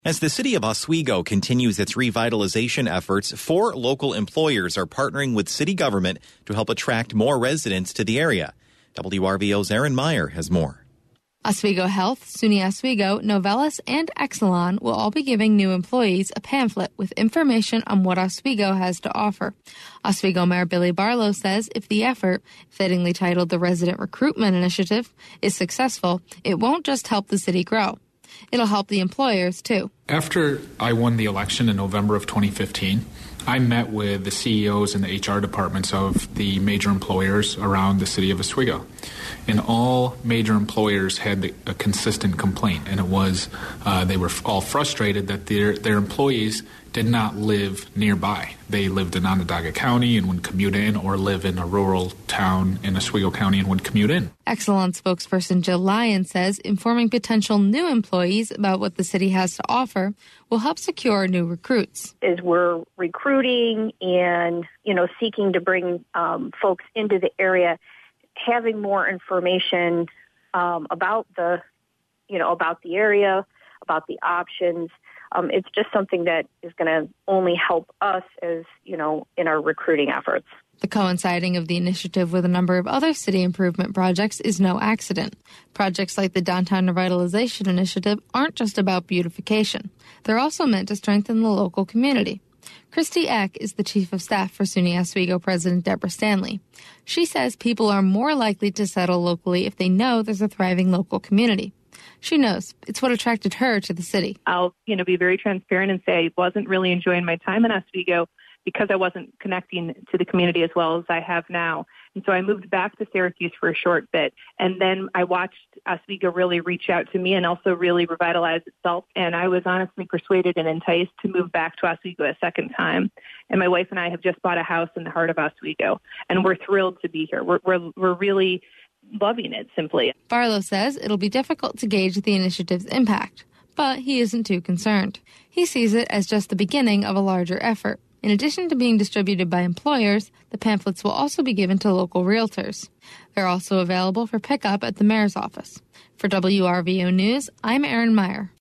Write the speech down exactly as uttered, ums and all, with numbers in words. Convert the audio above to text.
As the city of Oswego continues its revitalization efforts, four local employers are partnering with city government to help attract more residents to the area. W R V O's Aaron Meyer has more. Oswego Health, SUNY Oswego, Novellus, and Exelon will all be giving new employees a pamphlet with information on what Oswego has to offer. Oswego Mayor Billy Barlow says if the effort, fittingly titled the Resident Recruitment Initiative, is successful, it won't just help the city grow. It'll help the employers, too. After I won the election in November of twenty fifteen, I met with the C E Os and the H R departments of the major employers around the city of Oswego. And all major employers had the, a consistent complaint, and it was uh, they were all frustrated that their, their employees did not live nearby. They lived in Onondaga County and would commute in, or live in a rural town in Oswego County and would commute in. Exelon spokesperson Jill Lyon says informing potential new employees about what the city has to offer will help secure new recruits. As we're recruiting and, you know, seeking to bring um, folks into the area, having more information um, about the, you know, about the area, about the options, Um, it's just something that is going to only help us as, you know, in our recruiting efforts. The coinciding of the initiative with a number of other city improvement projects is no accident. Projects like the Downtown Revitalization Initiative aren't just about beautification. They're also meant to strengthen the local community. Christy Eck is the chief of staff for SUNY Oswego President Deborah Stanley. She says people are more likely to settle locally if they know there's a thriving local community. She knows it's what attracted her to the city. I'll, you know, be very transparent and say I wasn't really enjoying my time in Oswego because I wasn't connecting to the community as well as I have now. And so I moved back to Syracuse for a short bit. And then I watched Oswego really reach out to me and also really revitalize itself. And I was honestly persuaded and enticed to move back to Oswego a second time. And my wife and I have just bought a house in the heart of Oswego. And we're thrilled to be here. We're, we're, we're really loving it, simply. Barlow says it'll be difficult to gauge the initiative's impact, but he isn't too concerned. He sees it as just the beginning of a larger effort. In addition to being distributed by employers, the pamphlets will also be given to local realtors. They're also available for pickup at the mayor's office. For W R V O News, I'm Aaron Meyer.